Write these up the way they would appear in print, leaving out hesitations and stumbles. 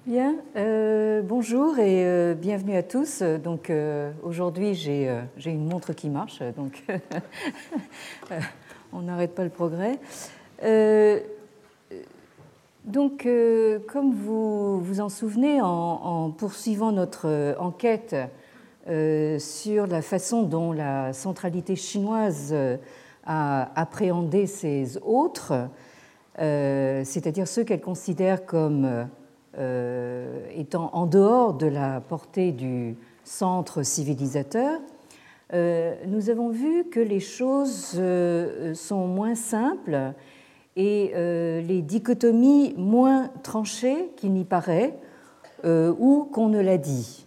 Bien, bonjour et bienvenue à tous. Donc aujourd'hui j'ai une montre qui marche, donc on n'arrête pas le progrès. Donc comme vous vous en souvenez, en poursuivant notre enquête sur la façon dont la centralité chinoise a appréhendé ses autres, c'est-à-dire ceux qu'elle considère comme étant en dehors de la portée du centre civilisateur, nous avons vu que les choses sont moins simples et les dichotomies moins tranchées qu'il n'y paraît ou qu'on ne l'a dit.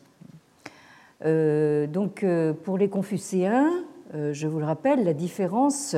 Donc, pour les confucéens, je vous le rappelle, la différence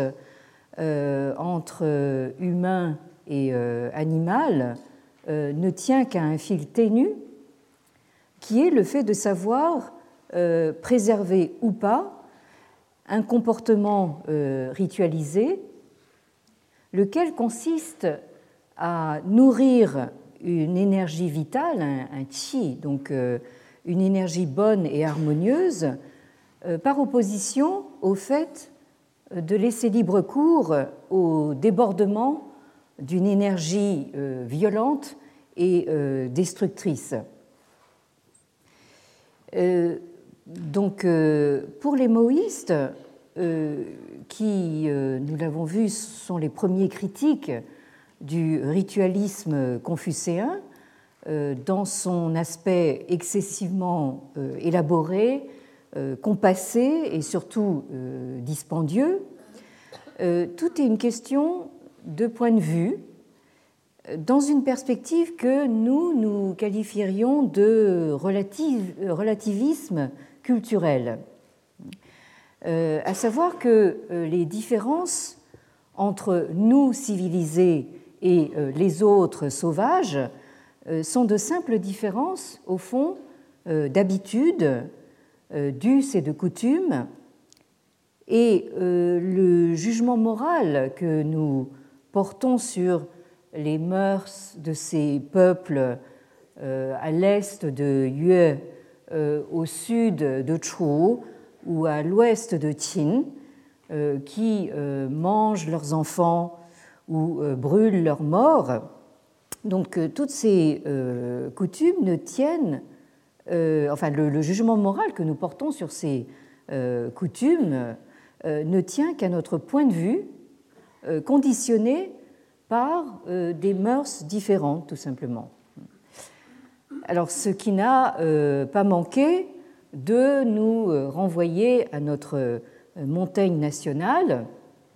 entre humain et animal ne tient qu'à un fil ténu, qui est le fait de savoir préserver ou pas un comportement ritualisé, lequel consiste à nourrir une énergie vitale, un qi, donc une énergie bonne et harmonieuse, par opposition au fait de laisser libre cours au débordement d'une énergie violente et destructrice. Donc, pour les maoïstes, qui, nous l'avons vu, sont les premiers critiques du ritualisme confucéen, dans son aspect excessivement élaboré, compassé et surtout dispendieux, tout est une question de point de vue, dans une perspective que nous qualifierions de relativisme culturel. À savoir que les différences entre nous civilisés et les autres sauvages sont de simples différences, au fond, d'habitudes, d'us et de coutumes, et le jugement moral que nous portons sur les mœurs de ces peuples à l'est de Yue, au sud de Chu ou à l'ouest de Qin, qui mangent leurs enfants ou brûlent leurs morts. Donc toutes ces coutumes ne tiennent, enfin le jugement moral que nous portons sur ces coutumes ne tient qu'à notre point de vue, conditionné par des mœurs différentes, tout simplement. Alors, ce qui n'a pas manqué de nous renvoyer à notre Montaigne nationale.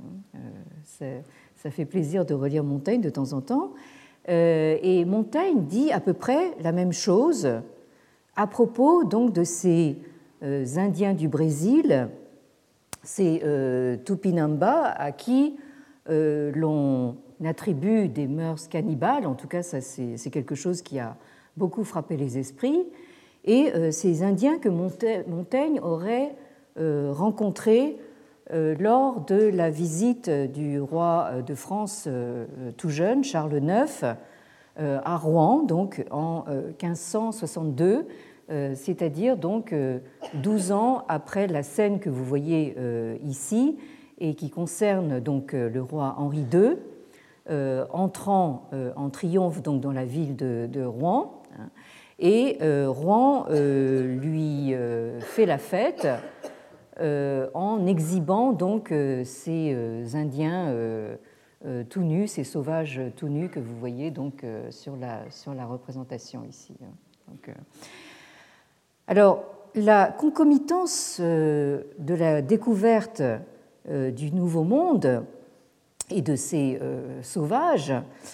Ça fait plaisir de relire Montaigne de temps en temps. Et Montaigne dit à peu près la même chose à propos donc de ces Indiens du Brésil, ces Tupinamba, à qui l'on attribue des mœurs cannibales. En tout cas, ça, c'est quelque chose qui a beaucoup frappé les esprits. Et ces Indiens que Montaigne aurait rencontrés lors de la visite du roi de France tout jeune, Charles IX, à Rouen, donc en 1562, c'est-à-dire donc 12 ans après la scène que vous voyez ici et qui concerne donc le roi Henri II, entrant en triomphe donc dans la ville de Rouen, et Rouen lui fait la fête en exhibant donc ces Indiens tout nus, ces sauvages tout nus que vous voyez donc sur la représentation ici. Donc, alors, la concomitance de la découverte du Nouveau Monde et de ces sauvages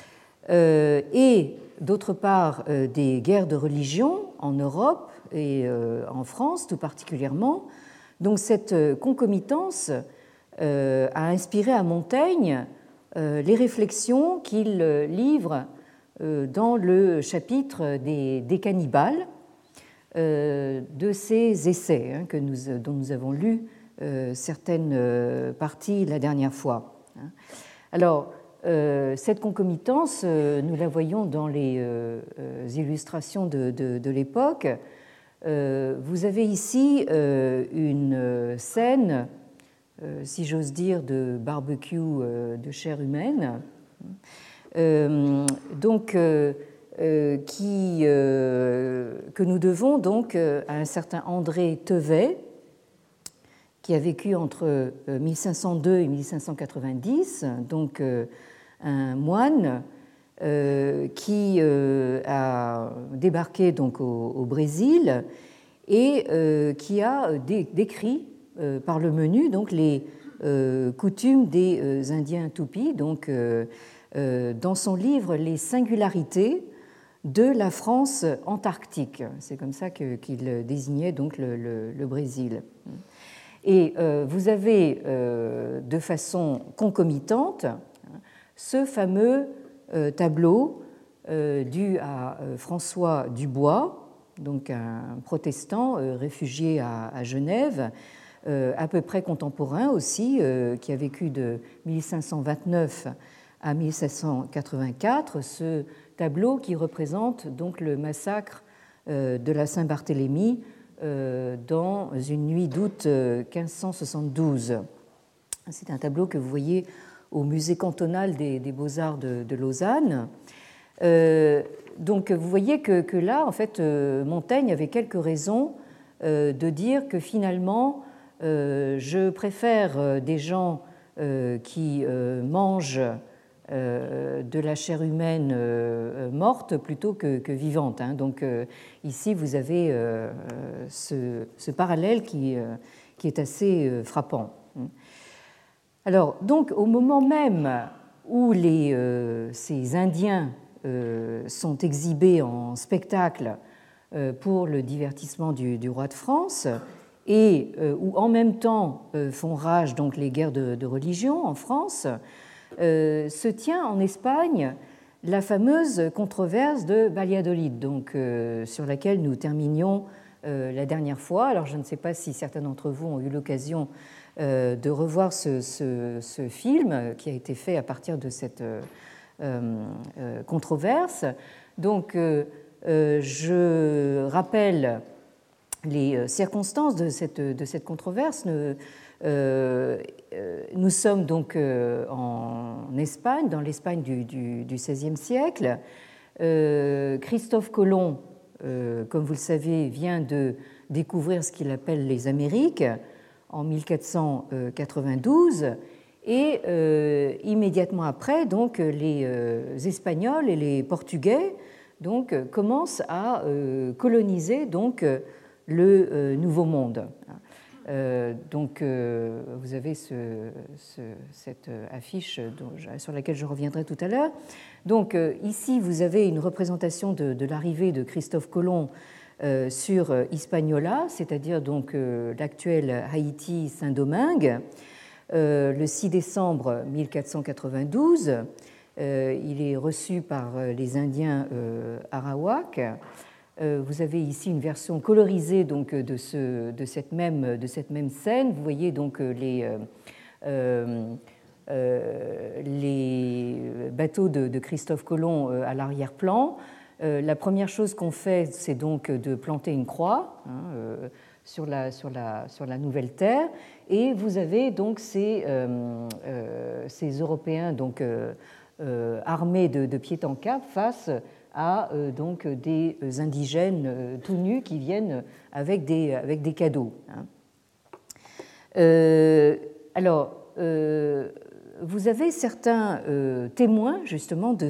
et d'autre part des guerres de religion en Europe et en France tout particulièrement. Donc cette concomitance a inspiré à Montaigne les réflexions qu'il livre dans le chapitre des cannibales de ses essais dont nous avons lu certaines parties la dernière fois. Alors, cette concomitance, nous la voyons dans les illustrations de l'époque. Vous avez ici une scène, si j'ose dire, de barbecue de chair humaine, que nous devons donc à un certain André Tevet, qui a vécu entre 1502 et 1590, donc un moine qui a débarqué donc au Brésil et qui a décrit par le menu donc les coutumes des Indiens Tupis, donc dans son livre Les singularités de la France antarctique. C'est comme ça qu'il désignait donc le Brésil. Et vous avez de façon concomitante ce fameux tableau dû à François Dubois, donc un protestant réfugié à Genève, à peu près contemporain aussi, qui a vécu de 1529 à 1784, ce tableau qui représente donc le massacre de la Saint-Barthélemy dans une nuit d'août 1572. C'est un tableau que vous voyez au musée cantonal des Beaux-Arts de Lausanne. Donc vous voyez que là, en fait, Montaigne avait quelques raisons de dire que finalement, je préfère des gens qui mangent de la chair humaine morte plutôt que vivante. Donc ici, vous avez ce parallèle qui est assez frappant. Alors, donc, au moment même où ces Indiens sont exhibés en spectacle pour le divertissement du roi de France, et où en même temps font rage donc les guerres de religion en France, se tient en Espagne la fameuse controverse de Valladolid, donc, sur laquelle nous terminions la dernière fois. Alors je ne sais pas si certains d'entre vous ont eu l'occasion de revoir ce film qui a été fait à partir de cette controverse. Donc je rappelle les circonstances de cette controverse. Nous sommes donc en Espagne, dans l'Espagne du XVIe siècle. Christophe Colomb, comme vous le savez, vient de découvrir ce qu'il appelle les Amériques en 1492 et immédiatement après, donc, les Espagnols et les Portugais donc, commencent à coloniser donc, le Nouveau Monde. Donc, vous avez cette affiche sur laquelle je reviendrai tout à l'heure. Donc, ici, vous avez une représentation de l'arrivée de Christophe Colomb sur Hispaniola, c'est-à-dire donc l'actuel Haïti Saint-Domingue, le 6 décembre 1492. Il est reçu par les Indiens Arawak. Vous avez ici une version colorisée donc, de cette même scène. Vous voyez donc les bateaux de Christophe Colomb à l'arrière-plan. La première chose qu'on fait, c'est donc de planter une croix sur la nouvelle terre. Et vous avez donc ces Européens donc, armés de pied en cap face à donc des indigènes tout nus qui viennent avec des cadeaux. Alors, vous avez certains témoins justement de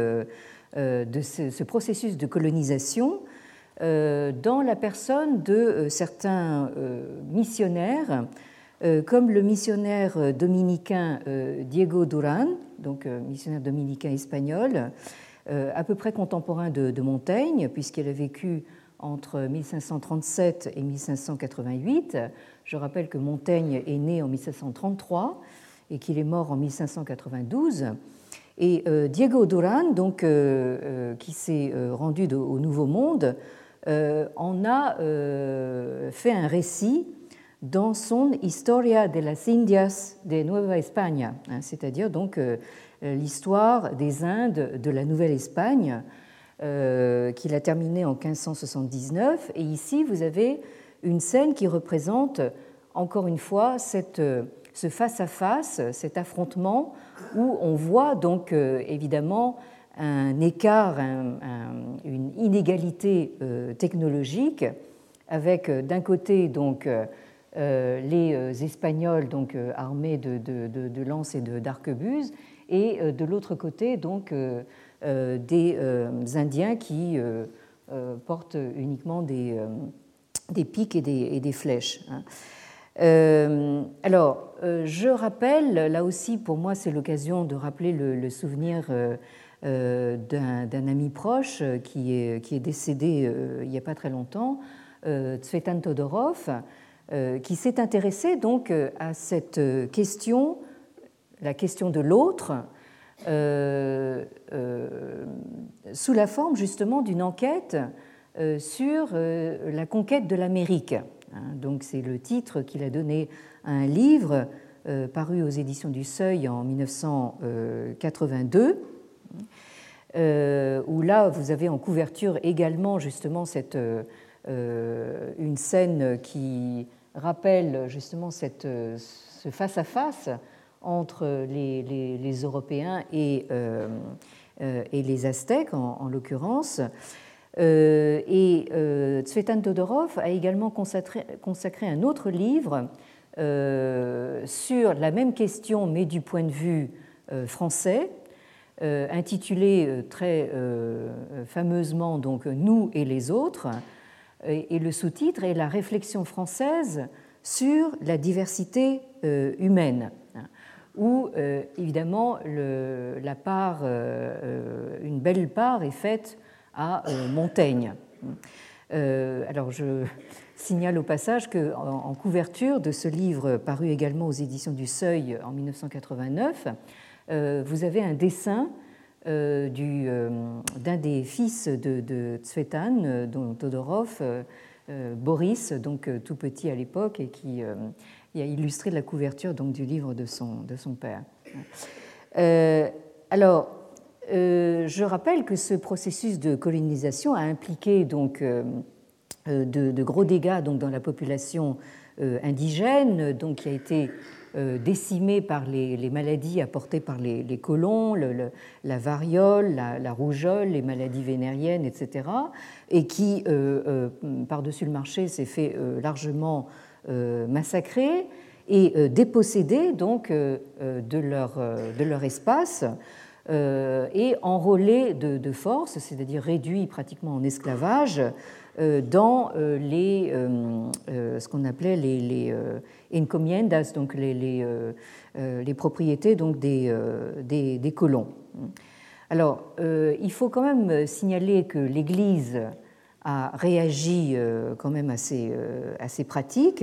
ce processus de colonisation dans la personne de certains missionnaires, comme le missionnaire dominicain Diego Durán, donc missionnaire dominicain espagnol, à peu près contemporain de Montaigne, puisqu'il a vécu entre 1537 et 1588. Je rappelle que Montaigne est né en 1533 et qu'il est mort en 1592. Et Diego Durán, donc, qui s'est rendu au Nouveau Monde, en a fait un récit dans son Historia de las Indias de Nueva España, c'est-à-dire donc l'histoire des Indes de la Nouvelle-Espagne, qu'il a terminée en 1579. Et ici, vous avez une scène qui représente, encore une fois, ce face-à-face, cet affrontement, où on voit donc évidemment un écart, une inégalité technologique, avec d'un côté donc les Espagnols donc armés de lances et d'arquebuses, et de l'autre côté donc des Indiens qui portent uniquement des piques et des flèches. Alors, je rappelle, là aussi pour moi c'est l'occasion de rappeler le souvenir d'un ami proche qui est décédé il n'y a pas très longtemps, Tsvetan Todorov, qui s'est intéressé donc à cette question, la question de l'autre, sous la forme justement d'une enquête sur la conquête de l'Amérique. Donc c'est le titre qu'il a donné à un livre paru aux éditions du Seuil en 1982, où là vous avez en couverture également justement une scène qui rappelle justement ce face-à-face entre les Européens et les Aztèques en l'occurrence. Et Tsvetan Todorov a également consacré un autre livre sur la même question, mais du point de vue français, intitulé très fameusement donc Nous et les autres, et le sous-titre est La réflexion française sur la diversité humaine, où évidemment une belle part est faite à Montaigne. Alors je signale au passage qu'en couverture de ce livre paru également aux éditions du Seuil en 1989, vous avez un dessin d'un des fils de Tsvetan, dont Todorov, Boris, donc tout petit à l'époque, et qui a illustré la couverture donc, du livre de son père. Alors, je rappelle que ce processus de colonisation a impliqué donc, de gros dégâts donc, dans la population indigène, donc, qui a été décimée par les maladies apportées par les colons, la variole, la rougeole, les maladies vénériennes, etc., et qui, par-dessus le marché, s'est fait largement massacrer et déposséder donc, de leur espace, et enrôlés de force, c'est-à-dire réduits pratiquement en esclavage, dans ce qu'on appelait les encomiendas, donc les propriétés donc des colons. Alors, il faut quand même signaler que l'Église a réagi quand même assez pratique.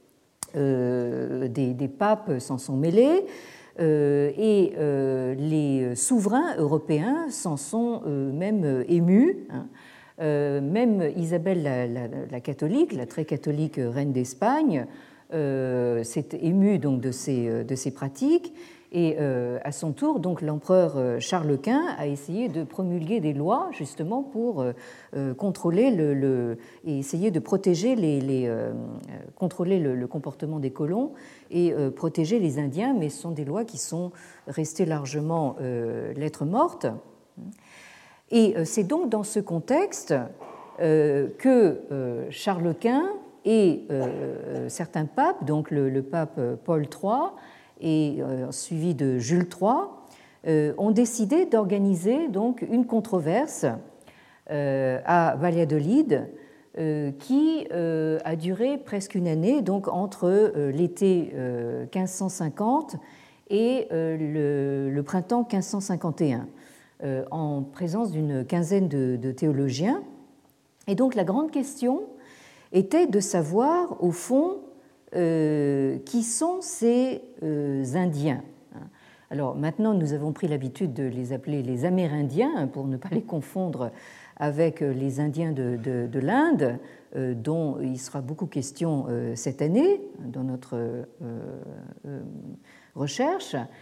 Des papes s'en sont mêlés. Et les souverains européens s'en sont même émus. Même Isabelle la catholique, la très catholique reine d'Espagne, s'est émue donc de ces pratiques. Et à son tour, donc l'empereur Charles Quint a essayé de promulguer des lois justement pour contrôler et essayer de protéger contrôler le comportement des colons et protéger les Indiens, mais ce sont des lois qui sont restées largement lettre morte. Et c'est donc dans ce contexte que Charles Quint et certains papes, donc le pape Paul III et suivi de Jules III, ont décidé d'organiser donc une controverse à Valladolid qui a duré presque une année, donc entre l'été 1550 et le printemps 1551, en présence d'une quinzaine de théologiens. Et donc la grande question était de savoir, au fond, qui sont ces Indiens. Alors maintenant, nous avons pris l'habitude de les appeler les Amérindiens, pour ne pas les confondre avec les Indiens de l'Inde, dont il sera beaucoup question cette année dans notre recherche.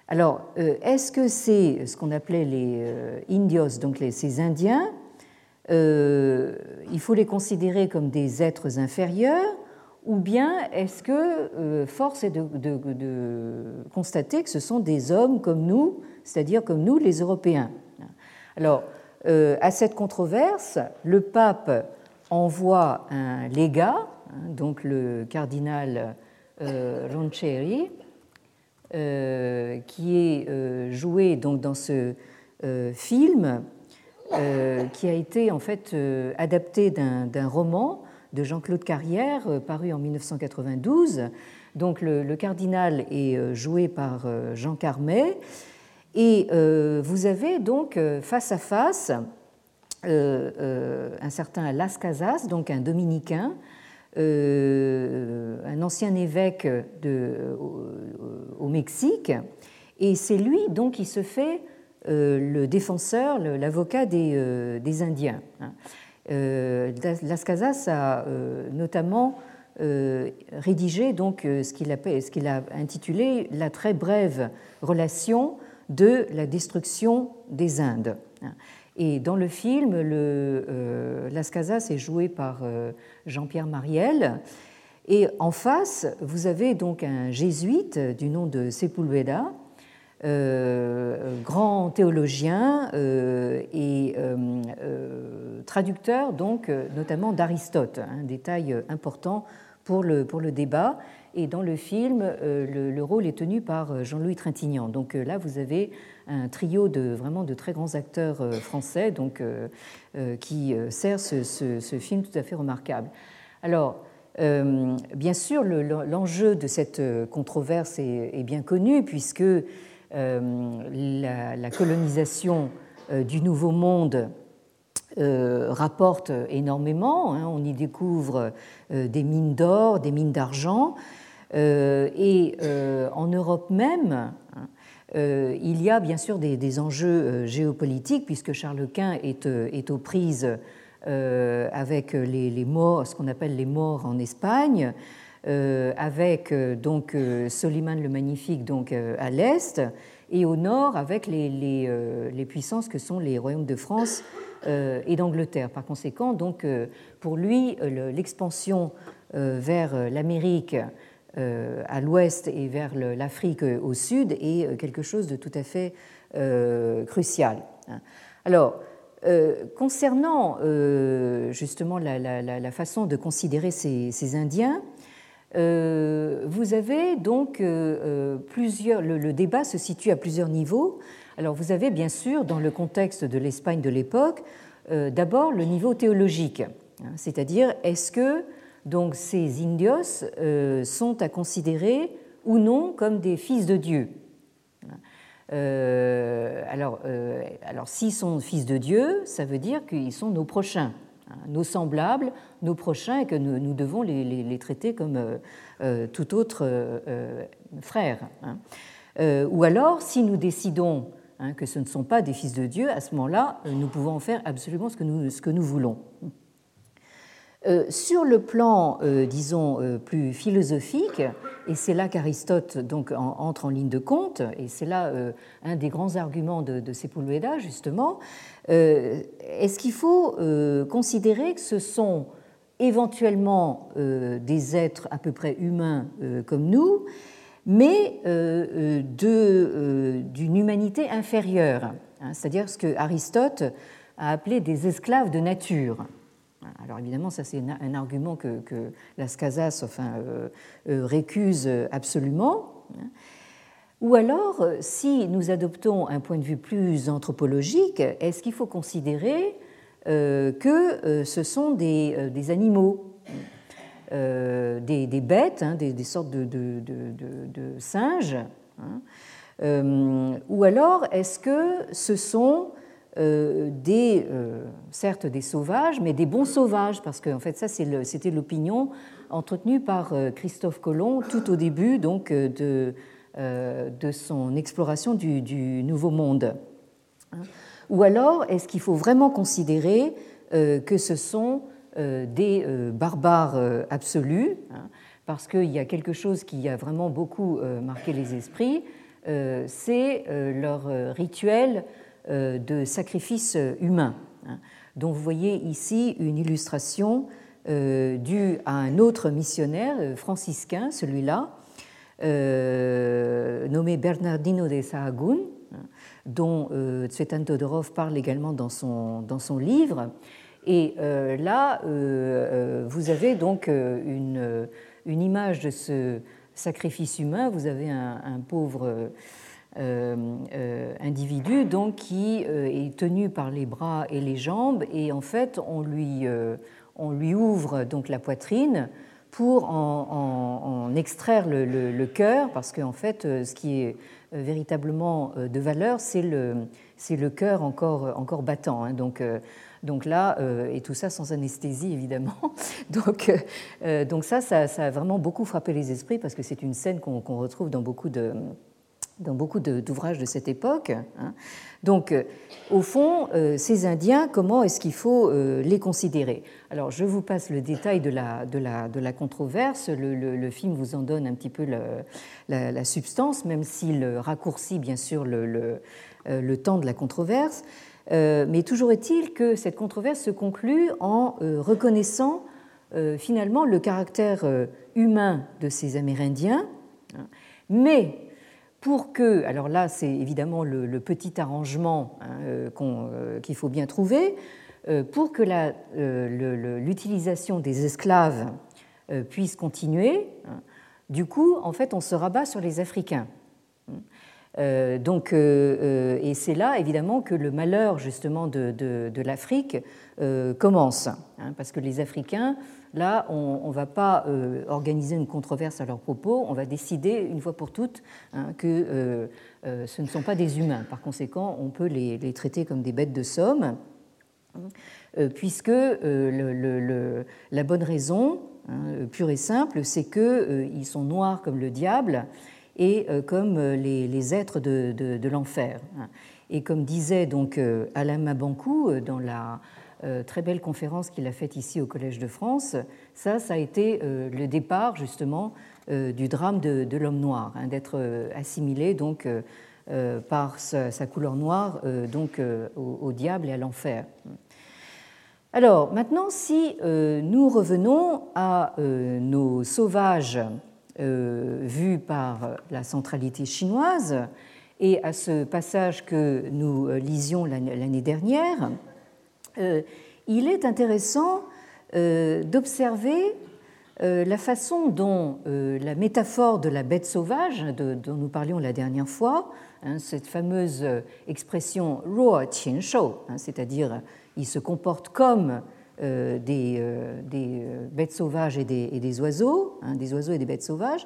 Alors, est-ce que c'est ce qu'on appelait les indios, donc ces Indiens? Il faut les considérer comme des êtres inférieurs, ou bien est-ce que force est de constater que ce sont des hommes comme nous, c'est-à-dire comme nous les Européens? Alors, à cette controverse, le pape envoie un légat, donc le cardinal Roncheri, qui est joué donc dans ce film qui a été en fait adapté d'un roman de Jean-Claude Carrière paru en 1992. Donc le cardinal est joué par Jean Carmet et vous avez donc face à face un certain Las Casas, donc un dominicain, un ancien évêque au Mexique, et c'est lui donc qui se fait le défenseur, l'avocat des Indiens. Las Casas a notamment rédigé donc ce qu'il a intitulé la très brève relation de la destruction des Indes. Et dans le film, Las Casas est joué par Jean-Pierre Mariel. Et en face, vous avez donc un jésuite du nom de Sepúlveda, grand théologien et traducteur donc notamment d'Aristote, un détail important pour le débat. Et dans le film, le rôle est tenu par Jean-Louis Trintignant. Donc là, vous avez un trio vraiment de très grands acteurs français donc, qui sert ce film tout à fait remarquable. Alors, bien sûr, l'enjeu de cette controverse est bien connu, puisque la colonisation du Nouveau Monde rapporte énormément. On y découvre des mines d'or, des mines d'argent. Et en Europe même, il y a bien sûr des enjeux géopolitiques, puisque Charles Quint est aux prises avec les Maures, ce qu'on appelle les Maures en Espagne, avec donc Soliman le Magnifique donc à l'est, et au nord avec les puissances que sont les royaumes de France et d'Angleterre. Par conséquent, donc pour lui, l'expansion vers l'Amérique à l'ouest et vers l'Afrique au sud est quelque chose de tout à fait crucial. Alors, concernant justement la façon de considérer ces Indiens, vous avez donc plusieurs. Le débat se situe à plusieurs niveaux. Alors, vous avez bien sûr, dans le contexte de l'Espagne de l'époque, d'abord le niveau théologique, c'est-à-dire est-ce que donc ces indios sont à considérer ou non comme des fils de Dieu. Alors, s'ils sont fils de Dieu, ça veut dire qu'ils sont nos prochains, nos semblables, nos prochains, et que nous devons les traiter comme tout autre frère. Ou alors, si nous décidons que ce ne sont pas des fils de Dieu, à ce moment-là, nous pouvons en faire absolument ce que nous voulons. Sur le plan, disons, plus philosophique, et c'est là qu'Aristote donc entre en ligne de compte, et c'est là un des grands arguments de Sepúlveda, justement, est-ce qu'il faut considérer que ce sont éventuellement des êtres à peu près humains comme nous, mais d'une humanité inférieure, c'est-à-dire ce que Aristote a appelé des esclaves de nature. Alors évidemment, ça c'est un argument que Las Casas récuse absolument. Ou alors, si nous adoptons un point de vue plus anthropologique, est-ce qu'il faut considérer que ce sont des animaux, des bêtes, des sortes de singes, ou alors est-ce que ce sont certes des sauvages, mais des bons sauvages, parce que en fait ça c'était l'opinion entretenue par Christophe Colomb tout au début donc de son exploration du Nouveau Monde. Ou alors est-ce qu'il faut vraiment considérer que ce sont des barbares absolus, parce qu'il y a quelque chose qui a vraiment beaucoup marqué les esprits, c'est leur rituel de sacrifice humain. Donc vous voyez ici une illustration due à un autre missionnaire franciscain, celui-là, nommé Bernardino de Sahagún, dont Tsvetan Todorov parle également dans son livre. Et là, vous avez donc une image de ce sacrifice humain. Vous avez un pauvre individu donc, qui est tenu par les bras et les jambes, et en fait, on lui ouvre donc la poitrine pour en extraire le cœur, parce qu'en fait, ce qui est véritablement de valeur, c'est le cœur encore battant. Hein. Donc là, et tout ça sans anesthésie, évidemment. Donc ça a vraiment beaucoup frappé les esprits, parce que c'est une scène qu'on retrouve dans beaucoup d'ouvrages de cette époque. Donc, au fond, ces Indiens, comment est-ce qu'il faut les considérer? Alors, je vous passe le détail de la controverse. Le film vous en donne un petit peu la substance, même s'il raccourcit bien sûr le temps de la controverse. Mais toujours est-il que cette controverse se conclut en reconnaissant finalement le caractère humain de ces Amérindiens, mais pour que, alors là c'est évidemment le petit arrangement qu'il faut bien trouver, pour que l'utilisation des esclaves puisse continuer, du coup en fait on se rabat sur les Africains. Et c'est là évidemment que le malheur justement de l'Afrique commence, parce que les Africains, là, on ne va pas organiser une controverse à leur propos, on va décider une fois pour toutes que ce ne sont pas des humains. Par conséquent, on peut les traiter comme des bêtes de somme, puisque la bonne raison, pure et simple, c'est qu'ils sont noirs comme le diable et comme les êtres de l'enfer. Et comme disait donc Alain Mabankou dans la très belle conférence qu'il a faite ici au Collège de France, ça a été le départ justement du drame de l'homme noir, d'être assimilé donc par sa couleur noire donc au diable et à l'enfer. Alors maintenant, si nous revenons à nos sauvages vus par la centralité chinoise et à ce passage que nous lisions l'année dernière, il est intéressant d'observer la façon dont la métaphore de la bête sauvage, dont nous parlions la dernière fois, cette fameuse expression « ruo qin shou », c'est-à-dire il se comporte comme des bêtes sauvages et des oiseaux, des oiseaux et des bêtes sauvages.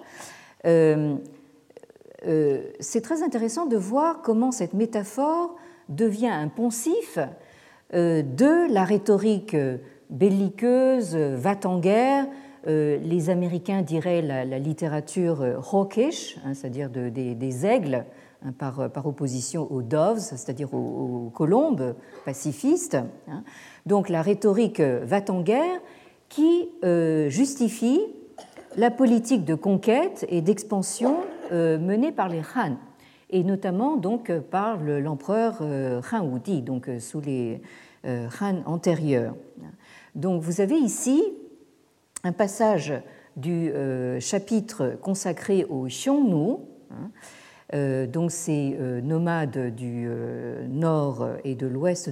C'est très intéressant de voir comment cette métaphore devient un poncif de la rhétorique belliqueuse, va-t-en-guerre. Les Américains diraient la littérature hawkish, c'est-à-dire des aigles, par opposition aux doves, c'est-à-dire aux colombes pacifistes. Donc la rhétorique va-t-en-guerre qui justifie la politique de conquête et d'expansion menée par les Han, et notamment donc par l'empereur Han Wudi, donc sous les Han antérieurs. Donc vous avez ici un passage du chapitre consacré aux Xiongnu, donc ces nomades du nord et de l'ouest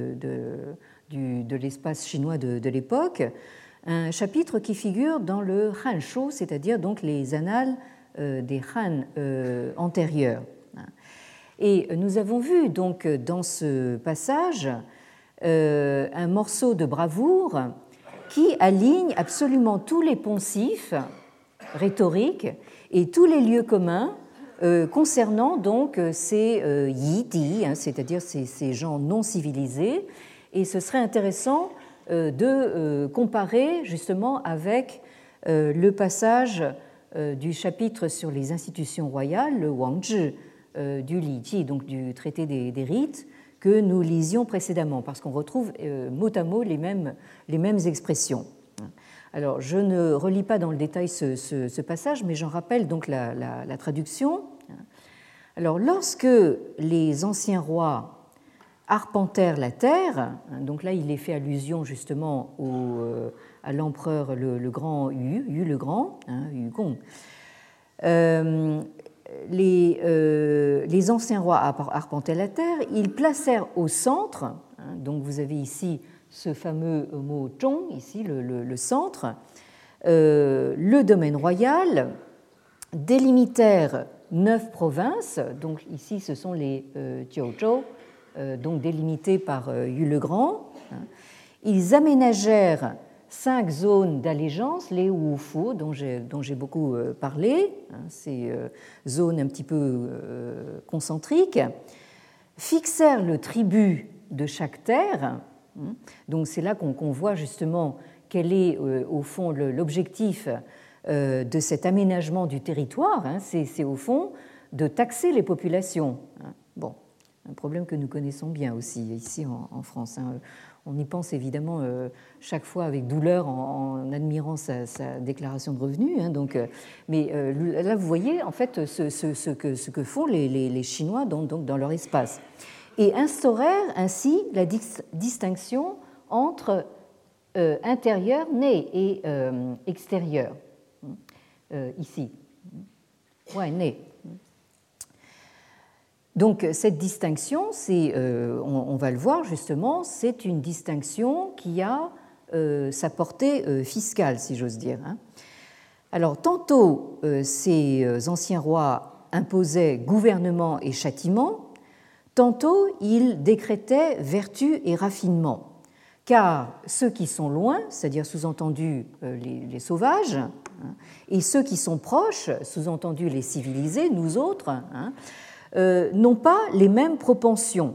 de l'espace chinois de l'époque, un chapitre qui figure dans le Han Shou, c'est-à-dire donc les annales des Han antérieurs. Et nous avons vu donc dans ce passage un morceau de bravoure qui aligne absolument tous les poncifs rhétoriques et tous les lieux communs concernant donc ces yidi, c'est-à-dire ces gens non civilisés. Et ce serait intéressant de comparer justement avec le passage du chapitre sur les institutions royales, le Wangzhi du Li Ji, donc du traité des rites, que nous lisions précédemment, parce qu'on retrouve mot à mot les mêmes expressions. Alors, je ne relis pas dans le détail ce passage, mais j'en rappelle donc la traduction. Alors, lorsque les anciens rois arpentèrent la terre, donc là il est fait allusion justement à l'empereur le grand Yu le Grand, Yu Gong, les anciens rois arpentaient la terre, ils placèrent au centre, donc vous avez ici ce fameux mot zhong, ici le centre, le domaine royal, délimitèrent 9 provinces, donc ici ce sont les Jiuzhou, donc délimitées par Yu le Grand. Ils aménagèrent 5 zones d'allégeance, les Wufu, dont j'ai beaucoup parlé, ces zones un petit peu concentriques, fixèrent le tribut de chaque terre. Donc c'est là qu'on voit justement quel est au fond l'objectif de cet aménagement du territoire, c'est au fond de taxer les populations. Bon, un problème que nous connaissons bien aussi ici en France. On y pense évidemment chaque fois avec douleur en admirant sa déclaration de revenus. Mais là, vous voyez en fait ce que font les Chinois dans leur espace. Et instaurèrent ainsi la distinction entre intérieur, né et extérieur. Ici. Ouais, né. Donc cette distinction, on va le voir justement, c'est une distinction qui a sa portée fiscale, si j'ose dire. Alors tantôt, ces anciens rois imposaient gouvernement et châtiment, tantôt ils décrétaient vertu et raffinement, car ceux qui sont loin, c'est-à-dire sous-entendu les sauvages, et ceux qui sont proches, sous-entendu les civilisés, nous autres, n'ont pas les mêmes propensions.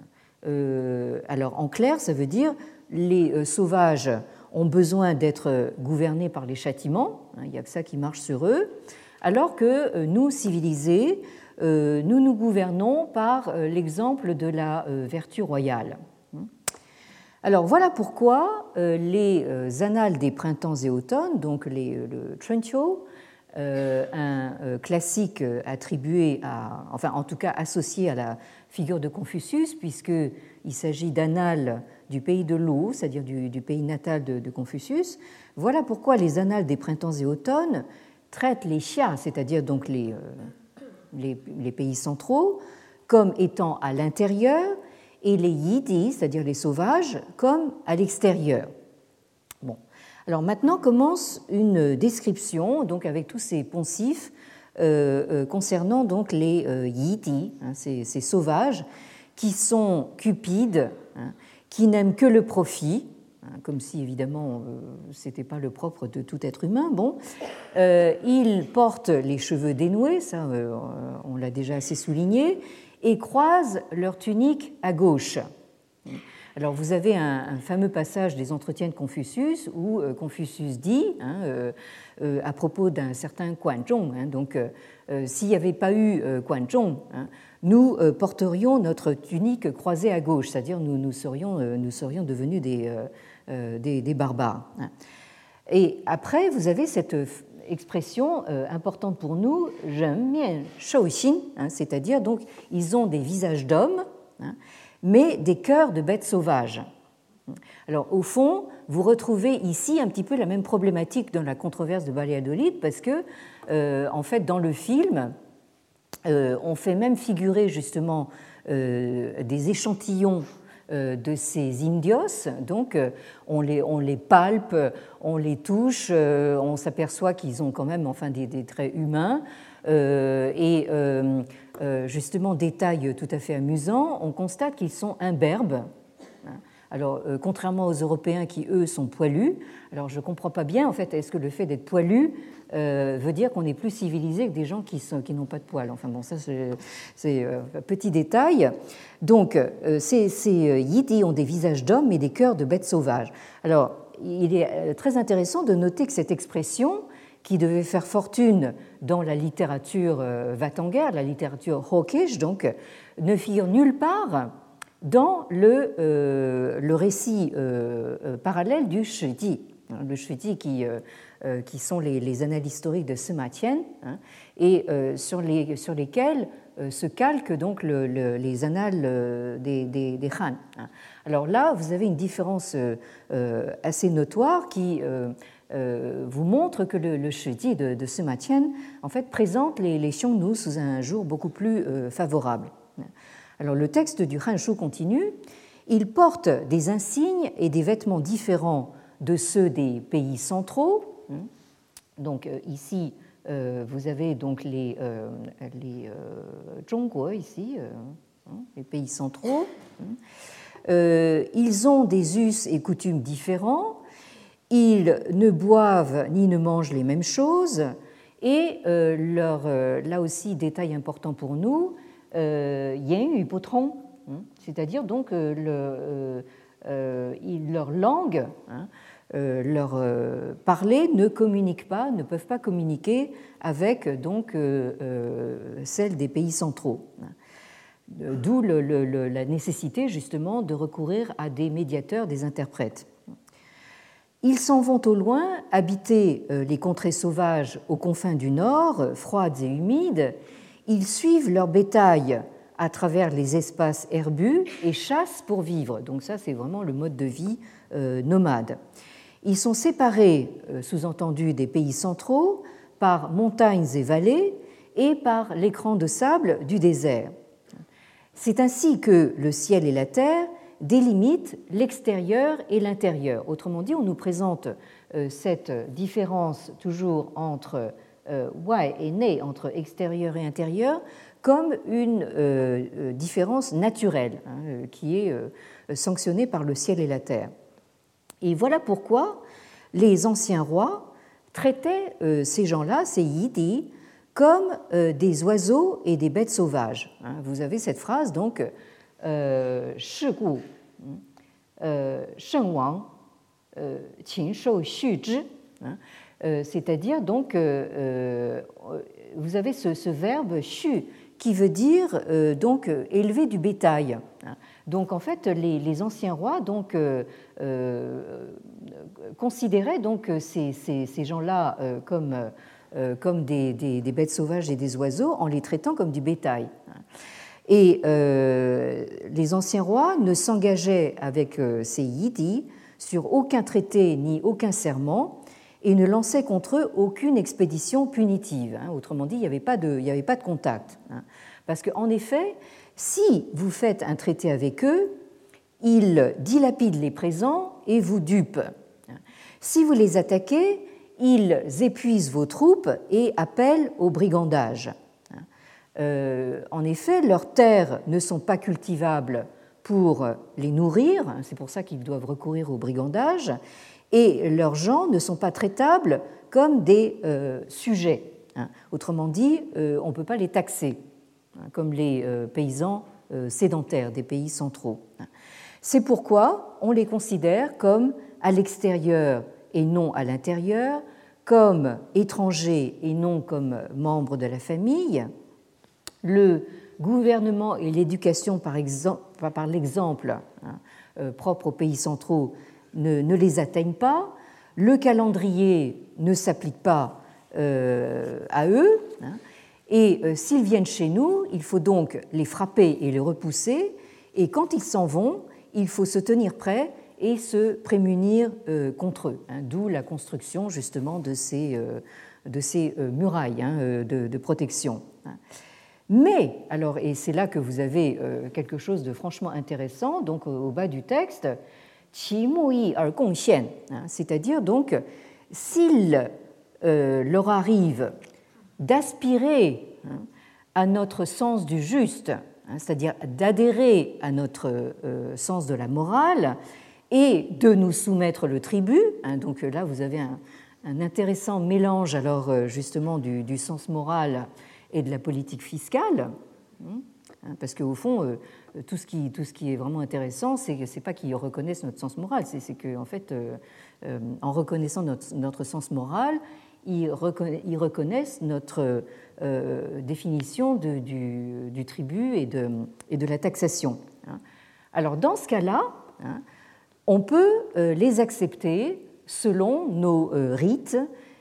Alors en clair, ça veut dire les sauvages ont besoin d'être gouvernés par les châtiments, il n'y a que ça qui marche sur eux, alors que nous, civilisés, nous gouvernons par l'exemple de la vertu royale. Alors voilà pourquoi les annales des printemps et automnes, donc le Trenqiu, un classique attribué enfin en tout cas associé à la figure de Confucius, puisqu'il s'agit d'annales du pays de l'eau, c'est-à-dire du pays natal de Confucius. Voilà pourquoi les annales des printemps et automnes traitent les xia, c'est-à-dire donc les pays centraux, comme étant à l'intérieur, et les yidi, c'est-à-dire les sauvages, comme à l'extérieur. Bon. Alors maintenant commence une description, donc avec tous ces poncifs concernant donc les yidi, ces sauvages, qui sont cupides, qui n'aiment que le profit, comme si évidemment ce n'était pas le propre de tout être humain. Bon, ils portent les cheveux dénoués, ça on l'a déjà assez souligné, et croisent leur tunique à gauche. Alors vous avez un fameux passage des Entretiens de Confucius où Confucius dit, à propos d'un certain Quan Zhong, donc s'il n'y avait pas eu Quan Zhong, nous porterions notre tunique croisée à gauche, c'est-à-dire nous serions devenus des barbares. Et après, vous avez cette expression importante pour nous, zhen mian shou xin, c'est-à-dire donc ils ont des visages d'hommes, mais des cœurs de bêtes sauvages. Alors au fond, vous retrouvez ici un petit peu la même problématique dans la controverse de Valladolid, parce que en fait dans le film, on fait même figurer justement des échantillons de ces indios, donc on les palpe, on les touche, on s'aperçoit qu'ils ont quand même enfin des traits humains, et justement, détail tout à fait amusant, on constate qu'ils sont imberbes. Alors, contrairement aux Européens qui, eux, sont poilus, alors je ne comprends pas bien, en fait, est-ce que le fait d'être poilu veut dire qu'on est plus civilisé que des gens qui n'ont pas de poils? Enfin bon, ça c'est un petit détail. Donc, ces yidis ont des visages d'hommes mais des cœurs de bêtes sauvages. Alors, il est très intéressant de noter que cette expression, qui devait faire fortune dans la littérature va-t-en-guerre, la littérature hawkish, donc, ne figure nulle part dans le récit parallèle du Shiji. Le Shiji qui sont les annales historiques de Sima Qian, et sur lesquels se calquent donc les annales des Han. Alors là, vous avez une différence assez notoire qui vous montre que le Shiji de Sima Qian en fait présente les Xiongnu sous un jour beaucoup plus favorable. Alors le texte du Han Shu continue. Il porte des insignes et des vêtements différents de ceux des pays centraux. Donc ici, vous avez donc les Zhongguo ici, les pays centraux. Ils ont des us et coutumes différents. Ils ne boivent ni ne mangent les mêmes choses. Et là aussi, détail important pour nous, yen yu potron, c'est-à-dire donc leur langue, leur parler ne communique pas, ne peuvent pas communiquer avec donc celle des pays centraux. D'où la nécessité justement de recourir à des médiateurs, des interprètes. Ils s'en vont au loin, habiter les contrées sauvages aux confins du nord, froides et humides. Ils suivent leur bétail à travers les espaces herbus et chassent pour vivre. Donc ça, c'est vraiment le mode de vie nomade. Ils sont séparés, sous-entendu, des pays centraux par montagnes et vallées et par l'écran de sable du désert. C'est ainsi que le ciel et la terre délimitent l'extérieur et l'intérieur. Autrement dit, on nous présente cette différence toujours entre Wai et Ne, entre extérieur et intérieur, comme une différence naturelle qui est sanctionnée par le ciel et la terre. Et voilà pourquoi les anciens rois traitaient ces gens-là, ces Yidi, comme des oiseaux et des bêtes sauvages. Vous avez cette phrase, donc, Shi gu, Shen Wang, Qin Shou Xu Zhi, c'est-à-dire, donc, vous avez ce verbe Xu qui veut dire donc élever du bétail. Donc en fait, les anciens rois donc considéraient donc ces gens-là comme des bêtes sauvages et des oiseaux en les traitant comme du bétail. Et les anciens rois ne s'engageaient avec ces Yidi sur aucun traité ni aucun serment et ne lançaient contre eux aucune expédition punitive. Autrement dit, il n'y avait pas de contact. Parce qu'en effet, si vous faites un traité avec eux, ils dilapident les présents et vous dupent. Si vous les attaquez, ils épuisent vos troupes et appellent au brigandage. En effet, leurs terres ne sont pas cultivables pour les nourrir, c'est pour ça qu'ils doivent recourir au brigandage, et leurs gens ne sont pas traitables comme des sujets. Autrement dit, on ne peut pas les taxer, comme les paysans sédentaires des pays centraux. C'est pourquoi on les considère comme à l'extérieur et non à l'intérieur, comme étrangers et non comme membres de la famille. Le gouvernement et l'éducation, par l'exemple propre aux pays centraux, ne les atteignent pas. Le calendrier ne s'applique pas à eux. Et s'ils viennent chez nous, il faut donc les frapper et les repousser. Et quand ils s'en vont, il faut se tenir prêt et se prémunir contre eux. D'où la construction justement de ces murailles de protection. Mais, alors, et c'est là que vous avez quelque chose de franchement intéressant, donc au bas du texte, qi mu yi er gong xian, c'est-à-dire donc s'il leur arrive d'aspirer à notre sens du juste, c'est-à-dire d'adhérer à notre sens de la morale et de nous soumettre le tribut, donc là vous avez un intéressant mélange alors justement du sens moral et de la politique fiscale, parce qu'au fond, tout ce qui est vraiment intéressant, c'est pas qu'ils reconnaissent notre sens moral, c'est qu'en fait, en reconnaissant notre sens moral, ils reconnaissent notre définition du tribut et de la taxation. Alors, dans ce cas-là, on peut les accepter selon nos rites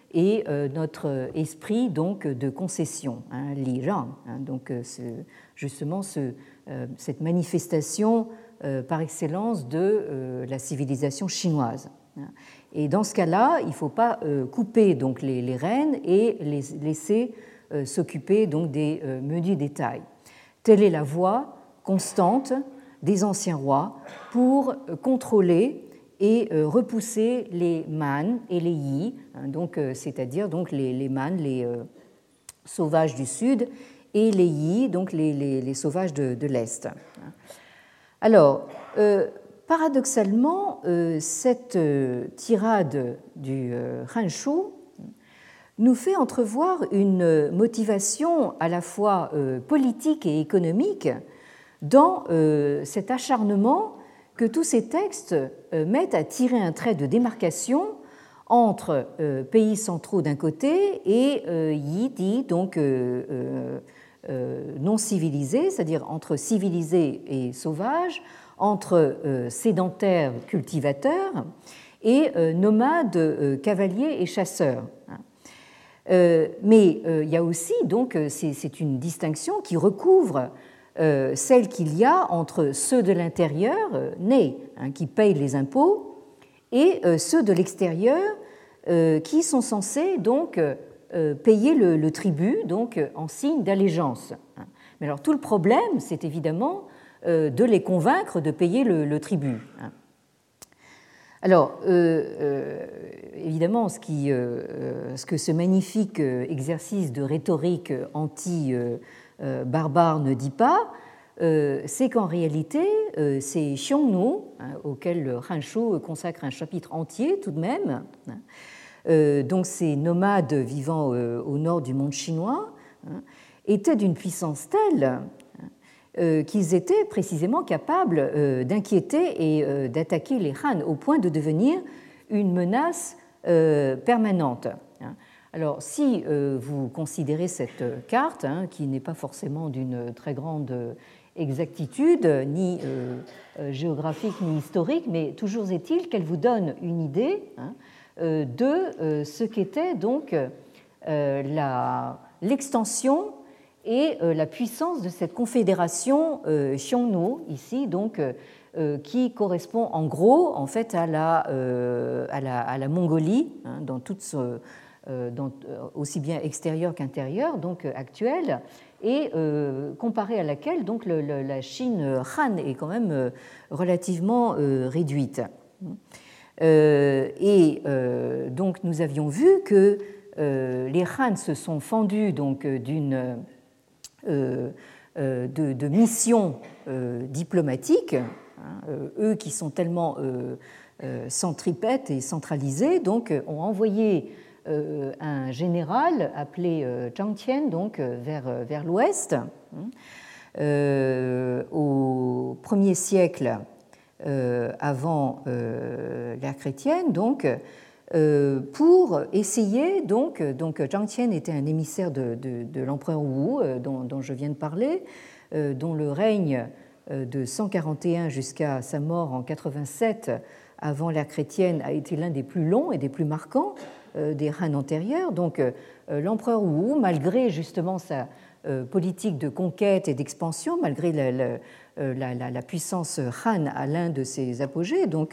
et notre esprit donc de concession, li rang, donc justement cette manifestation par excellence de la civilisation chinoise. Et dans ce cas-là, il ne faut pas couper donc les rênes et les laisser s'occuper donc des menus détails. Telle est la voie constante des anciens rois pour contrôler et repousser les man et les yi, donc c'est-à-dire donc les man, les sauvages du sud, et les yi, donc les sauvages de l'est. Alors, paradoxalement, cette tirade du Han Shu nous fait entrevoir une motivation à la fois politique et économique dans cet acharnement que tous ces textes mettent à tirer un trait de démarcation entre pays centraux d'un côté et Yidi, donc non civilisés, c'est-à-dire entre civilisés et sauvages, entre sédentaires cultivateurs et nomades cavaliers et chasseurs. Mais il y a aussi, donc, c'est une distinction qui recouvre celle qu'il y a entre ceux de l'intérieur, nés, qui payent les impôts, et ceux de l'extérieur, qui sont censés donc payer le tribut, donc en signe d'allégeance. Mais alors tout le problème, c'est évidemment de les convaincre de payer le tribut. Alors, évidemment, ce que ce magnifique exercice de rhétorique anti-barbare ne dit pas, c'est qu'en réalité, ces Xiongnu, auxquels le Han Shu consacre un chapitre entier tout de même, donc ces nomades vivant au nord du monde chinois, étaient d'une puissance telle qu'ils étaient précisément capables d'inquiéter et d'attaquer les Han au point de devenir une menace permanente. Alors, si vous considérez cette carte, qui n'est pas forcément d'une très grande exactitude, ni géographique ni historique, mais toujours est-il qu'elle vous donne une idée de ce qu'était donc l'extension et la puissance de cette confédération Xiongnu ici, donc qui correspond en gros en fait à la Mongolie, dans toute aussi bien extérieure qu'intérieure, donc actuelle, et comparée à laquelle donc la Chine Han est quand même relativement réduite. Donc nous avions vu que les Han se sont fendus donc de missions diplomatiques, eux qui sont tellement centripètes et centralisés, donc ont envoyé un général appelé Zhang Qian donc vers l'ouest au 1er siècle avant l'ère chrétienne, donc pour essayer, donc Zhang Qian était un émissaire de l'empereur Wu dont je viens de parler, dont le règne de 141 jusqu'à sa mort en 87 avant l'ère chrétienne a été l'un des plus longs et des plus marquants des Han antérieurs. Donc l'empereur Wu, malgré justement sa politique de conquête et d'expansion, malgré la puissance Han à l'un de ses apogées, donc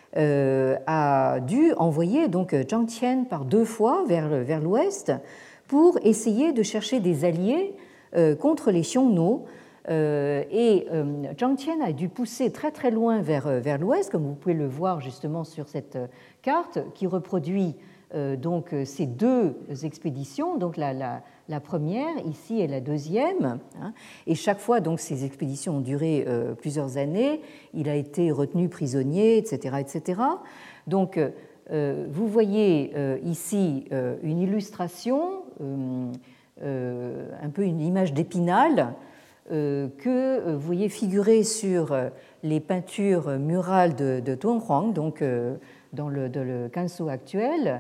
a dû envoyer donc Zhang Qian par 2 fois vers l'ouest pour essayer de chercher des alliés contre les Xiongnu. Et Zhang Qian a dû pousser très très loin vers l'ouest, comme vous pouvez le voir justement sur cette carte qui reproduit donc ces 2 expéditions, donc la première ici et la deuxième, et chaque fois donc ces expéditions ont duré plusieurs années, il a été retenu prisonnier, etc., etc. Donc vous voyez ici une illustration, un peu une image d'Épinal que vous voyez figurer sur les peintures murales de Dunhuang, donc dans le Gansu actuel,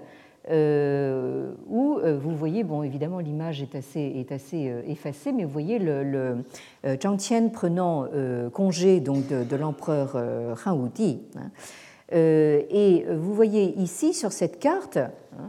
où vous voyez, bon, évidemment, l'image est assez effacée, mais vous voyez le Zhang Qian prenant congé donc de l'empereur Han Wudi. Et vous voyez ici sur cette carte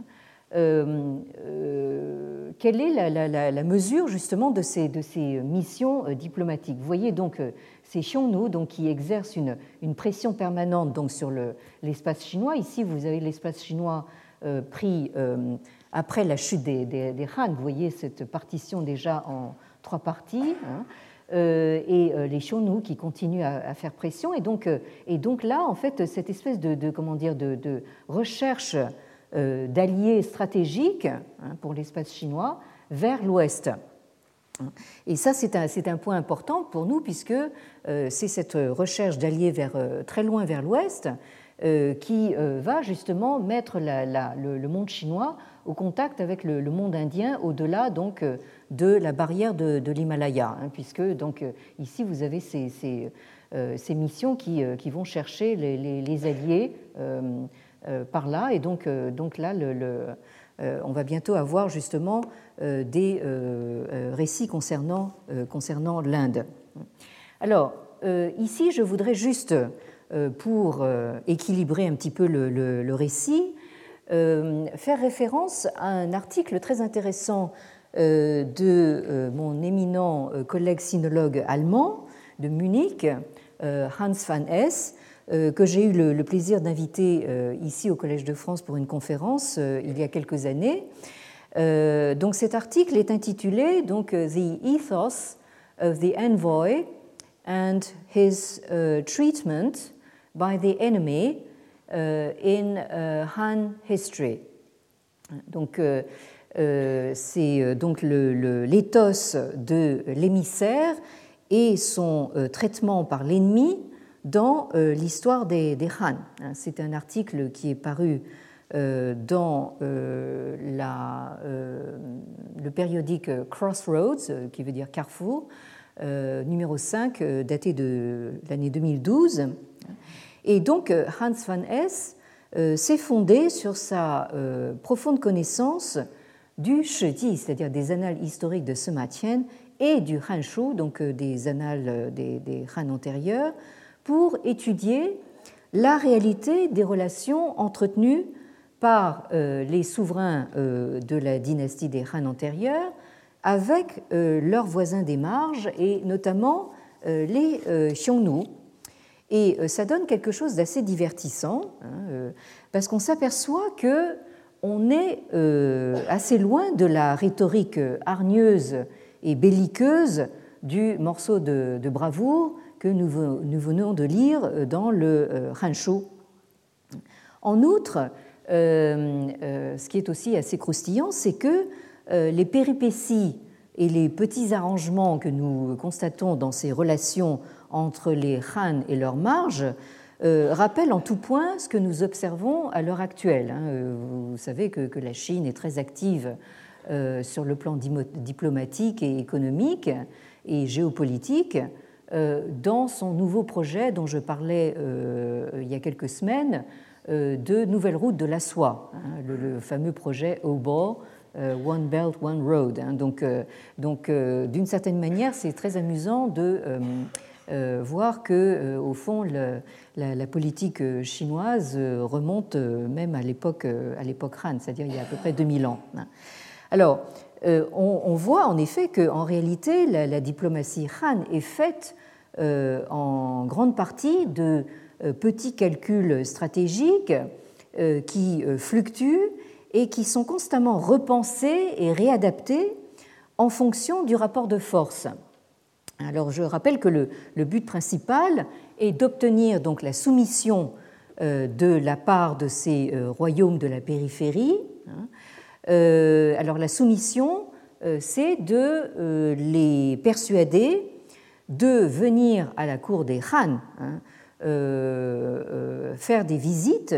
quelle est la mesure justement de ces missions diplomatiques. Vous voyez donc ces Xiongnu donc, qui exercent une pression permanente donc, sur l'espace chinois. Ici, vous avez l'espace chinois pris après la chute des Han. Vous voyez cette partition déjà en 3 parties. Hein, et les Xiongnu qui continuent à faire pression. Et donc là, en fait, cette espèce de recherche d'alliés stratégiques pour l'espace chinois vers l'ouest. Et ça, c'est un point important pour nous, puisque c'est cette recherche d'alliés très loin vers l'ouest qui va justement mettre le monde chinois au contact avec le monde indien au-delà donc de la barrière de l'Himalaya, puisque donc ici vous avez ces missions qui vont chercher les alliés par là, et donc là on va bientôt avoir justement des récits concernant l'Inde. Alors ici je voudrais juste pour équilibrer un petit peu le récit, faire référence à un article très intéressant de mon éminent collègue sinologue allemand de Munich, Hans van Hess, que j'ai eu le plaisir d'inviter ici au Collège de France pour une conférence il y a quelques années. Donc cet article est intitulé donc, The Ethos of the Envoy and His Treatment by the Enemy in Han History. Donc, c'est donc l'éthos de l'émissaire et son traitement par l'ennemi dans l'histoire des Han. C'est un article qui est paru dans le périodique Crossroads, qui veut dire Carrefour, numéro 5, daté de l'année 2012. Et donc Hans van Hess s'est fondé sur sa profonde connaissance du Shiji, c'est-à-dire des annales historiques de Sima Qian, et du Hanshu, donc des annales des Han antérieurs, pour étudier la réalité des relations entretenues par les souverains de la dynastie des Han antérieurs avec leurs voisins des marges, et notamment les Xiongnu. Et ça donne quelque chose d'assez divertissant, parce qu'on s'aperçoit qu'on est assez loin de la rhétorique hargneuse et belliqueuse du morceau de bravoure que nous venons de lire dans le Hanshu. En outre, ce qui est aussi assez croustillant, c'est que les péripéties et les petits arrangements que nous constatons dans ces relations entre les Han et leurs marges rappellent en tout point ce que nous observons à l'heure actuelle. Vous savez que la Chine est très active sur le plan diplomatique et économique et géopolitique dans son nouveau projet dont je parlais il y a quelques semaines de nouvelle route de la soie, le fameux projet OBOR, One Belt, One Road. Donc d'une certaine manière, c'est très amusant de voir que, au fond, la politique chinoise remonte même à l'époque Han, c'est-à-dire il y a à peu près 2000 ans. Alors, on voit en effet qu'en réalité, la diplomatie Han est faite en grande partie de petits calculs stratégiques qui fluctuent et qui sont constamment repensés et réadaptés en fonction du rapport de force. Alors, je rappelle que le but principal est d'obtenir donc la soumission de la part de ces royaumes de la périphérie. Alors, la soumission, c'est de les persuader de venir à la cour des Han, faire des visites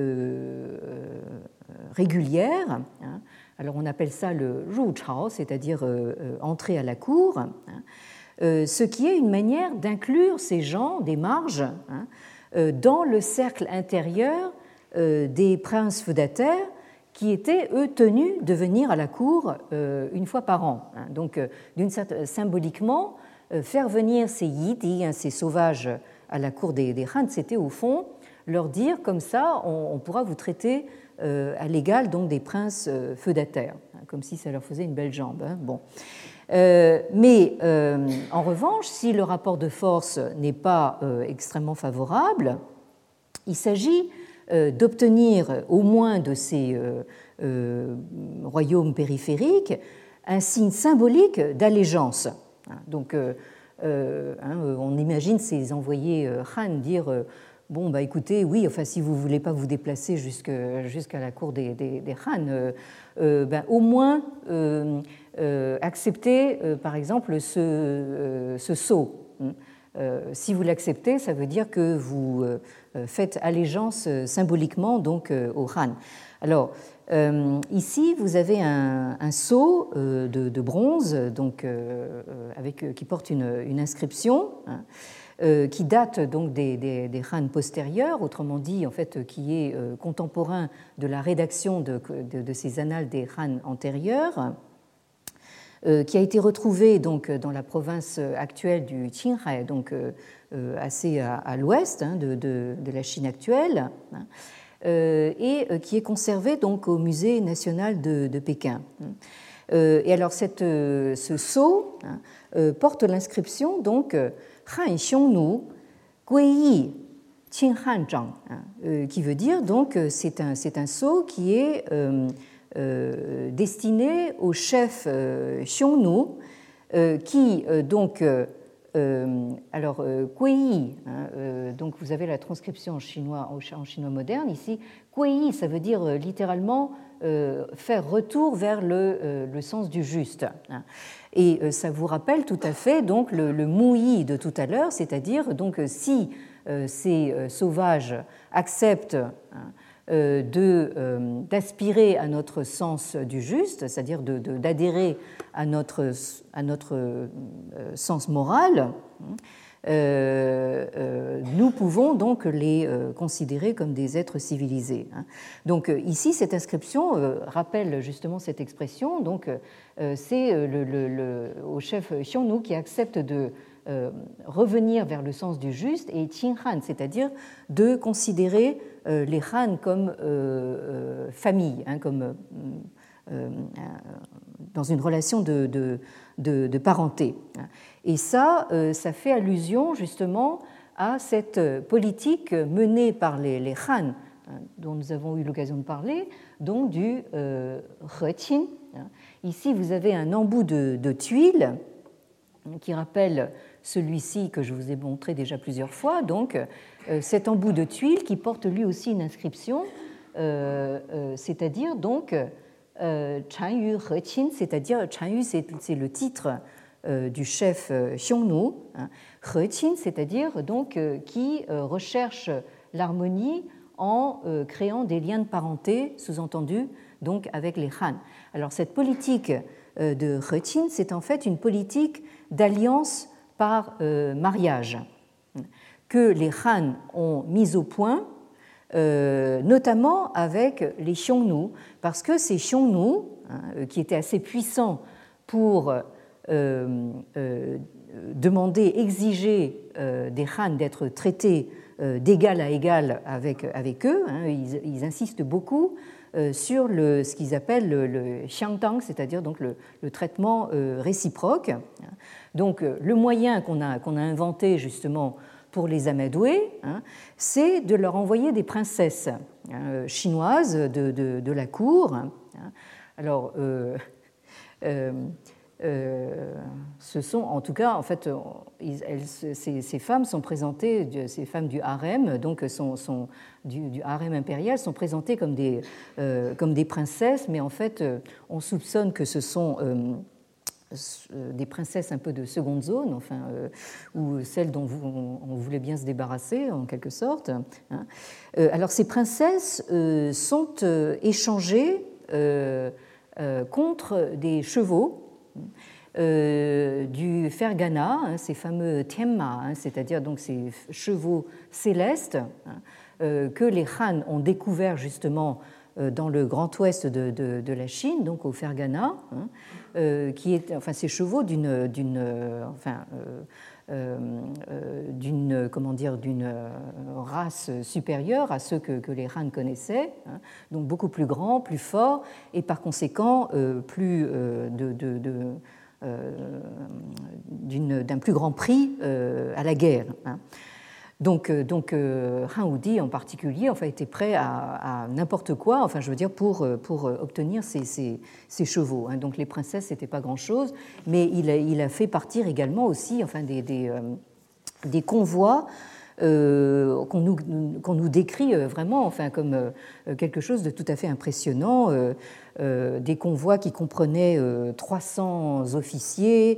régulières. Alors, on appelle ça le Ruchao, c'est-à-dire entrer à la cour. Ce qui est une manière d'inclure ces gens des marges dans le cercle intérieur des princes feudataires qui étaient, eux, tenus de venir à la cour une fois par an. Donc, symboliquement, faire venir ces Yidi, ces sauvages, à la cour des Han, c'était au fond leur dire comme ça, on pourra vous traiter à l'égal donc des princes feudataires, comme si ça leur faisait une belle jambe. Bon. Mais en revanche, si le rapport de force n'est pas extrêmement favorable, il s'agit d'obtenir au moins de ces royaumes périphériques un signe symbolique d'allégeance. Donc, on imagine ces envoyés Han dire bon, bah, écoutez, oui, enfin, si vous ne voulez pas vous déplacer jusqu'à la cour des Han, ben, au moins acceptez, par exemple, ce sceau. Si vous l'acceptez, ça veut dire que vous faites allégeance symboliquement donc au Han. Alors, ici, vous avez un sceau de bronze donc, qui porte une inscription qui date donc des Han postérieurs, autrement dit, en fait, qui est contemporain de la rédaction de ces annales des Han antérieurs, qui a été retrouvé donc dans la province actuelle du Qinghai, donc assez à l'ouest de la Chine actuelle, et qui est conservé donc au Musée national de Pékin. Et alors ce sceau porte l'inscription donc Han Xiongnu Guiyi Qin Zhang, qui veut dire donc c'est un sceau qui est destiné au chef Xiongnu, qui donc alors Guiyi, donc vous avez la transcription en chinois moderne ici. Guiyi, ça veut dire littéralement faire retour vers le sens du juste. Et ça vous rappelle tout à fait donc le mouyi de tout à l'heure, c'est-à-dire donc si ces sauvages acceptent d'aspirer à notre sens du juste, c'est-à-dire d'adhérer à notre sens moral, nous pouvons donc les considérer comme des êtres civilisés. Donc ici, cette inscription rappelle justement cette expression. Donc c'est au chef Xiongnu qui accepte de revenir vers le sens du juste, et Qin Han, c'est-à-dire de considérer les Han comme famille, comme dans une relation de parenté. Et ça fait allusion justement à cette politique menée par les Han, dont nous avons eu l'occasion de parler, donc du Heqin. Ici, vous avez un embout de tuiles qui rappelle celui-ci que je vous ai montré déjà plusieurs fois. Donc, cet embout de tuiles qui porte lui aussi une inscription, c'est-à-dire donc Chanyu Heqin, c'est-à-dire Chanyu, c'est le titre du chef Xiongnu, Heqin, c'est-à-dire donc qui recherche l'harmonie en créant des liens de parenté, sous-entendu donc avec les Han. Alors cette politique de Heqin, c'est en fait une politique d'alliance par mariage que les Han ont mis au point, notamment avec les Xiongnu, parce que ces Xiongnu, qui étaient assez puissants pour demander, exiger des Han d'être traités d'égal à égal avec eux, ils insistent beaucoup sur ce qu'ils appellent le xiangdang, c'est-à-dire donc le traitement réciproque. Donc le moyen qu'on a inventé justement pour les amadouer, c'est de leur envoyer des princesses chinoises de la cour. Alors ce sont, en tout cas, en fait, ces femmes sont présentées, ces femmes du harem, donc du harem impérial, sont présentées comme des princesses, mais en fait, on soupçonne que ce sont des princesses un peu de seconde zone, enfin, ou celles dont on voulait bien se débarrasser, en quelque sorte. Alors, ces princesses sont échangées contre des chevaux du Fergana, ces fameux Tianma, c'est-à-dire donc ces chevaux célestes que les Han ont découverts justement dans le Grand Ouest de la Chine, donc au Fergana, qui est, enfin, ces chevaux d'une race supérieure à ceux que les Han connaissaient, hein, donc beaucoup plus grands, plus forts, et par conséquent d'un plus grand prix à la guerre. Hein. Donc Han Wudi en particulier était prêt à n'importe quoi, enfin je veux dire pour obtenir ces chevaux. Hein. Donc les princesses c'était pas grand chose, mais il a fait partir également aussi des convois qu'on nous décrit vraiment comme quelque chose de tout à fait impressionnant, des convois qui comprenaient 300 officiers,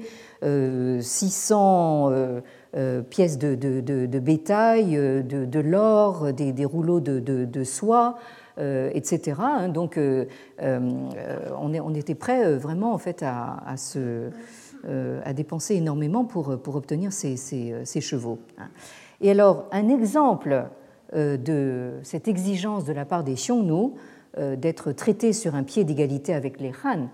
600 pièces de bétail, de l'or, des rouleaux de soie, etc. Donc on était prêt vraiment en fait à dépenser énormément pour obtenir ces chevaux. Et alors, un exemple de cette exigence de la part des Xiongnu d'être traités sur un pied d'égalité avec les Han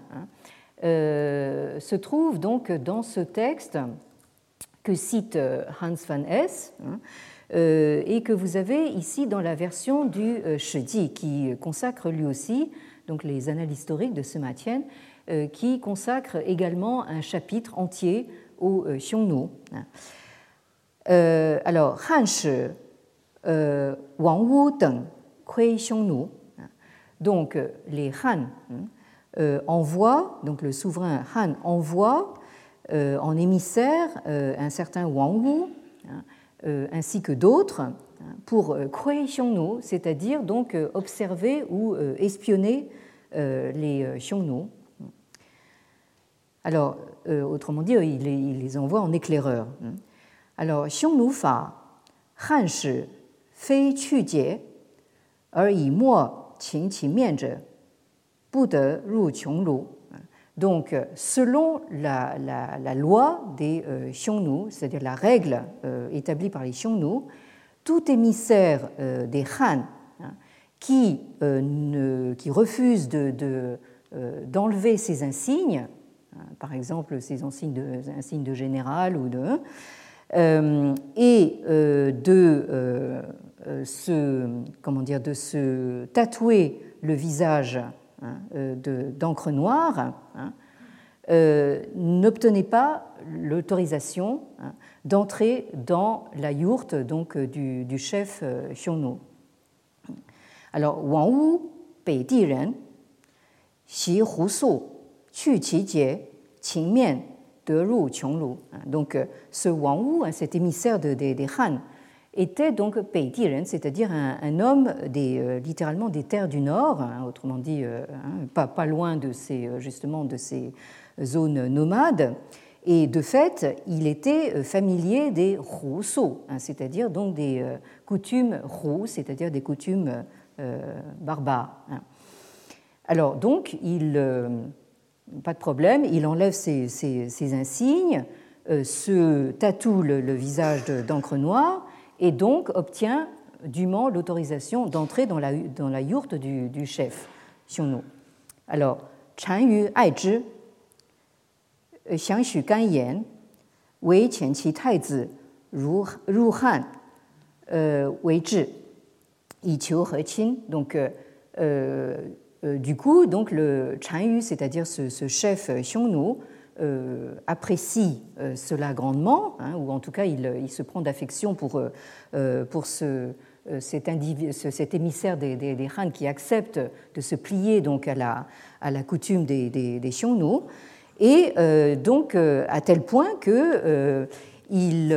se trouve donc dans ce texte que cite Hans van Hesse et que vous avez ici dans la version du Shiji, qui consacre lui aussi donc les annales historiques de Sima Qian, qui consacre également un chapitre entier aux Xiongnu. Alors, Han Shi, Wang Wu Deng, Kui Xiongnu. Donc, les Han envoient, donc le souverain Han envoie en émissaire un certain Wang Wu, ainsi que d'autres, pour Kui Xiongnu, c'est-à-dire donc observer ou espionner les Xiongnu. Alors, autrement dit, il les envoie en éclaireur. Alors, Xiongnu fa, Han shi fei qu jie, er yi mo qing qi mian zhe, bu de ru qionglu. Donc, selon la loi des Xiongnu, c'est-à-dire la règle établie par les Xiongnu, tout émissaire des Han qui refuse d'enlever ses insignes, par exemple ses insignes de général ou et de se tatouer le visage d'encre noire, n'obtenait pas l'autorisation d'entrer dans la yourte donc, du chef Xiongnu. Alors, Wang Wu, Bei Di Ren, Xi Hu Su, Qu Qi Jie, Qing Mian, De Ru Qionglu. Donc, ce Wang Wu, cet émissaire des Han, était donc Bei Di Ren, c'est-à-dire un homme littéralement des terres du Nord, autrement dit pas loin de ces zones nomades. Et de fait, il était familier des Hu-so, c'est-à-dire donc des coutumes Hu, c'est-à-dire des coutumes barbares. Alors donc, pas de problème, il enlève ses insignes, se tatoue le visage d'encre noire et donc obtient dûment l'autorisation d'entrer dans la yourte du chef Xiongnu. Alors, Chan Yu Ai Zhi, Xiang Xu Gan Yan, Wei Qianqi Taizi, Ru Han, Wei Zhi, Yi Qiu He Qin. Donc, du coup, donc le Chan Yu, c'est-à-dire ce chef Xiongnu, apprécie cela grandement, ou en tout cas il se prend d'affection pour cet émissaire des Han qui accepte de se plier donc à la coutume des Xiongnu, et donc à tel point que il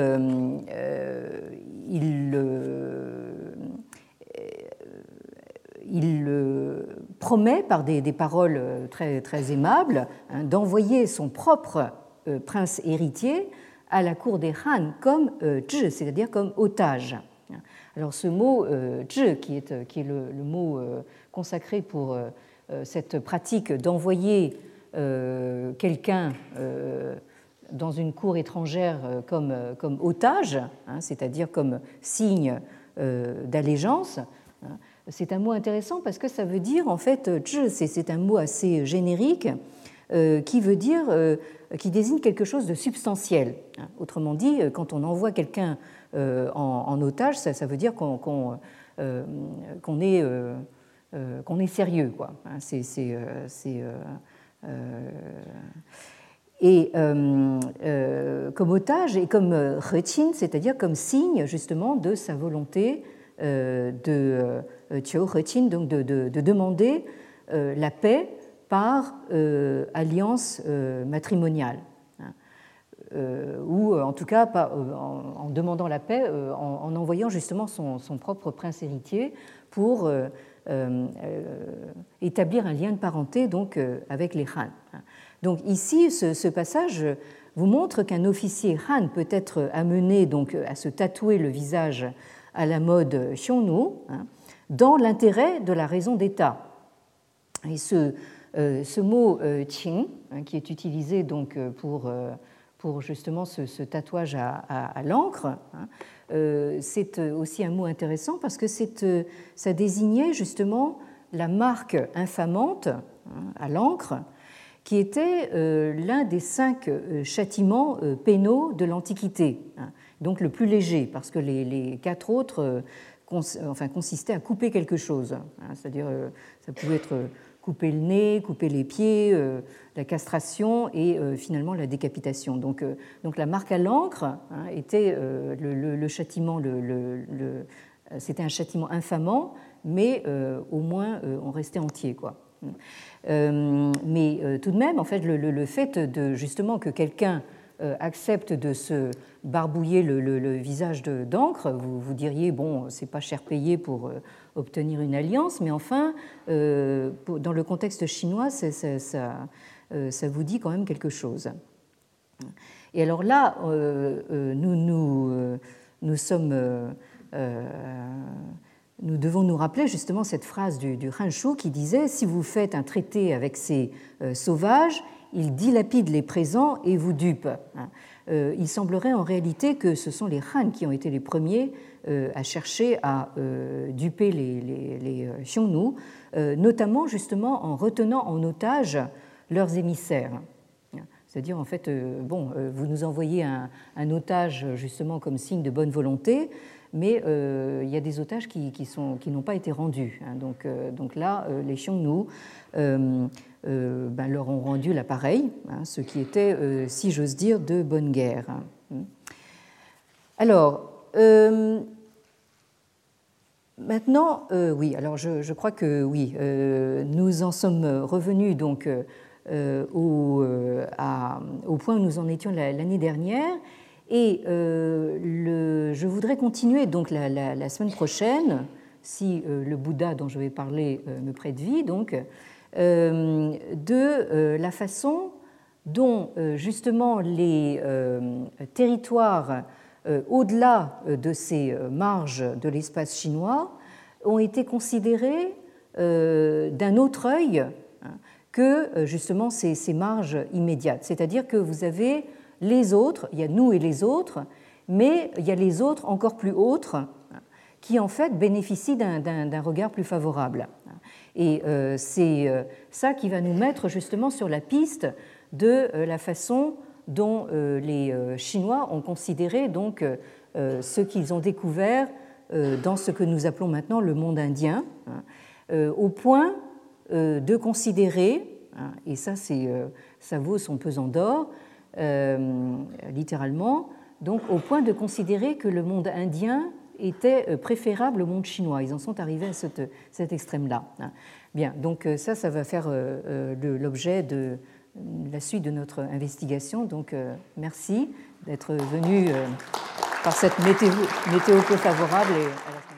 promet par des paroles très, très aimables d'envoyer son propre prince héritier à la cour des Han comme zhi, c'est-à-dire comme otage. Alors ce mot zhi, qui est le mot consacré pour cette pratique d'envoyer quelqu'un dans une cour étrangère comme otage, c'est-à-dire comme signe d'allégeance, c'est un mot intéressant parce que ça veut dire, en fait, zhi, c'est un mot assez générique qui veut dire, qui désigne quelque chose de substantiel. Autrement dit, quand on envoie quelqu'un en otage, ça veut dire qu'on est sérieux, quoi. Et comme otage et comme rechin, c'est-à-dire comme signe justement de sa volonté de Chiao rechin, donc de demander la paix par alliance matrimoniale, ou en tout cas en demandant la paix, en envoyant justement son propre prince héritier pour établir un lien de parenté donc, avec les Han. Donc ici, ce passage vous montre qu'un officier Han peut être amené donc, à se tatouer le visage à la mode Xiongnu dans l'intérêt de la raison d'État. Et ce mot qing, qui est utilisé donc pour justement ce tatouage à l'encre, c'est aussi un mot intéressant parce que ça désignait justement la marque infamante à l'encre qui était l'un des 5 châtiments pénaux de l'Antiquité, donc le plus léger parce que les 4 autres consistaient à couper quelque chose, c'est-à-dire ça pouvait être couper le nez, couper les pieds, la castration et finalement la décapitation. Donc la marque à l'encre était le châtiment, c'était un châtiment infamant, mais au moins on restait entier, quoi. Mais tout de même, en fait, le fait de justement que quelqu'un accepte de se barbouiller le visage d'encre, vous diriez bon, c'est pas cher payé pour obtenir une alliance, mais enfin, dans le contexte chinois, ça vous dit quand même quelque chose. Et alors là, nous devons nous rappeler justement cette phrase du Han Shu qui disait « Si vous faites un traité avec ces sauvages, ils dilapident les présents et vous dupent. » Il semblerait en réalité que ce sont les Han qui ont été les premiers à chercher à duper les Xiongnu, notamment justement en retenant en otage leurs émissaires. C'est-à-dire, en fait, vous nous envoyez un otage justement comme signe de bonne volonté, mais il y a des otages qui n'ont pas été rendus. Donc là, les Xiongnu leur ont rendu l'appareil, ce qui était, si j'ose dire, de bonne guerre. Alors, maintenant, oui, alors je crois que oui, nous en sommes revenus donc au point où nous en étions l'année dernière. Et je voudrais continuer donc la semaine prochaine, si le Bouddha dont je vais parler me prête vie, donc, de la façon dont justement les territoires au-delà de ces marges de l'espace chinois ont été considérés d'un autre œil que justement ces marges immédiates. C'est-à-dire que vous avez les autres, il y a nous et les autres, mais il y a les autres encore plus autres qui en fait bénéficient d'un regard plus favorable. Et c'est ça qui va nous mettre justement sur la piste de la façon dont les Chinois ont considéré donc ce qu'ils ont découvert dans ce que nous appelons maintenant le monde indien, au point de considérer, et ça vaut son pesant d'or, littéralement, donc au point de considérer que le monde indien était préférable au monde chinois. Ils en sont arrivés à cet extrême-là. Bien, donc ça va faire l'objet de la suite de notre investigation. Donc merci d'être venu par cette météo peu favorable et à la